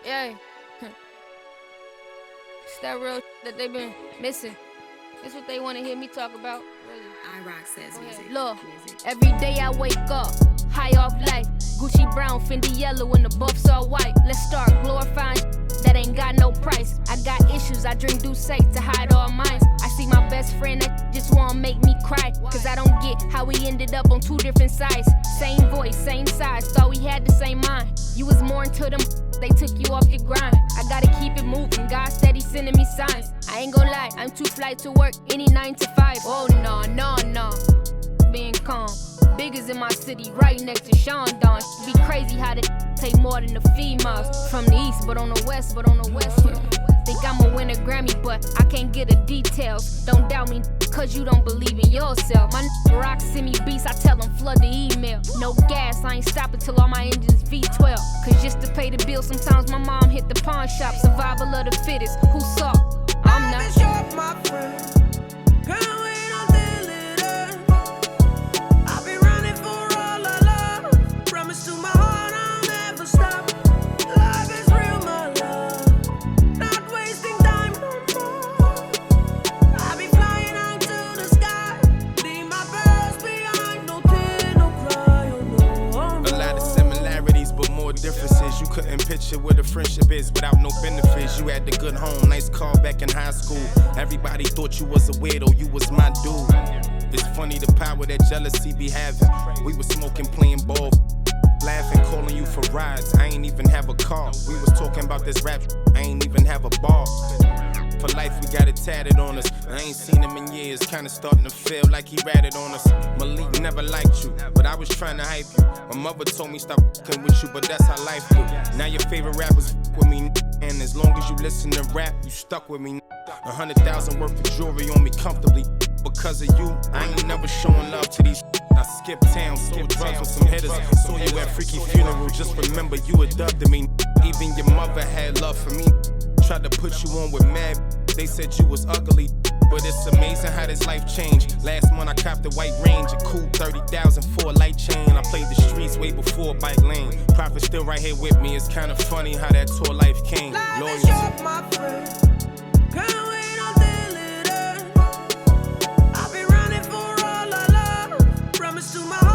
Yeah. It's that real that they been missing. It's what they want to hear me talk about. Really. iRock says music. Look, every day I wake up, high off life. Gucci brown, Fendi yellow, and the buffs all white. Let's start glorifying that ain't got no price. I got issues, I drink Douce to hide all mine. I see my best friend that just wanna make me cry. Cause I don't get how we ended up on two different sides. Same voice, same size, thought we had the same mind. You was more into them, they took you off your grind. I gotta keep it moving, God steady sending me signs. I ain't gon' lie, I'm too fly to work any 9 to 5. Oh no, being calm. Biggest in my city, right next to Sean Don. Be crazy how they take more than the females. From the east, but on the west, Think I'ma win a Grammy, but I can't get the details. Don't doubt me, cause you don't believe in yourself. My rock send me beats, I tell them flood the email. No gas, I ain't stopping till all my engines V12. Cause just to pay the bill, sometimes my mom hit the pawn shop. Survival of the fittest, who saw? I'm not sure, my friend. Can't wait until it ends. I'll be running for all I love. Promise to my heart I'll never stop. Life is real, my love. Not wasting time no more. I'll be flying out to the sky. Leave my birds behind, no tear, no cry, oh no. A lot of similarities, but more differences. You couldn't picture what a friendship is without no benefits. You had the good home, nice car back in high school. Everybody thought you was a weirdo, you was my dude. It's funny the power that jealousy be having. We was smoking, playing ball, laughing, calling you for rides. I ain't even have a car. We was talking about this rap, I ain't even have a bar. For life, we got it tatted on us. I ain't seen him in years, kinda starting to feel like he ratted on us. Malik never liked you, but I was trying to hype you. My mother told me stop f***ing with you, but that's how life do. Now your favorite rappers f*** with me, and as long as you listen to rap, you stuck with me. 100,000 worth of jewelry on me comfortably. Because of you, I ain't never showing love to these. I skipped town, sold drugs with some hitters. Saw you at Freaky funeral, just remember you a dub to me. Even your mother had love for me. Tried to put you on with mad, they said you was ugly. But it's amazing how this life changed. Last month I copped a white Range, a cool 30,000 for a light chain. I played the streets way before bike lane. Prophet still right here with me, it's kinda funny how that tour life came. Life is short, my friend. Can't wait until it ends. I'll be running for all I love. Promise to my heart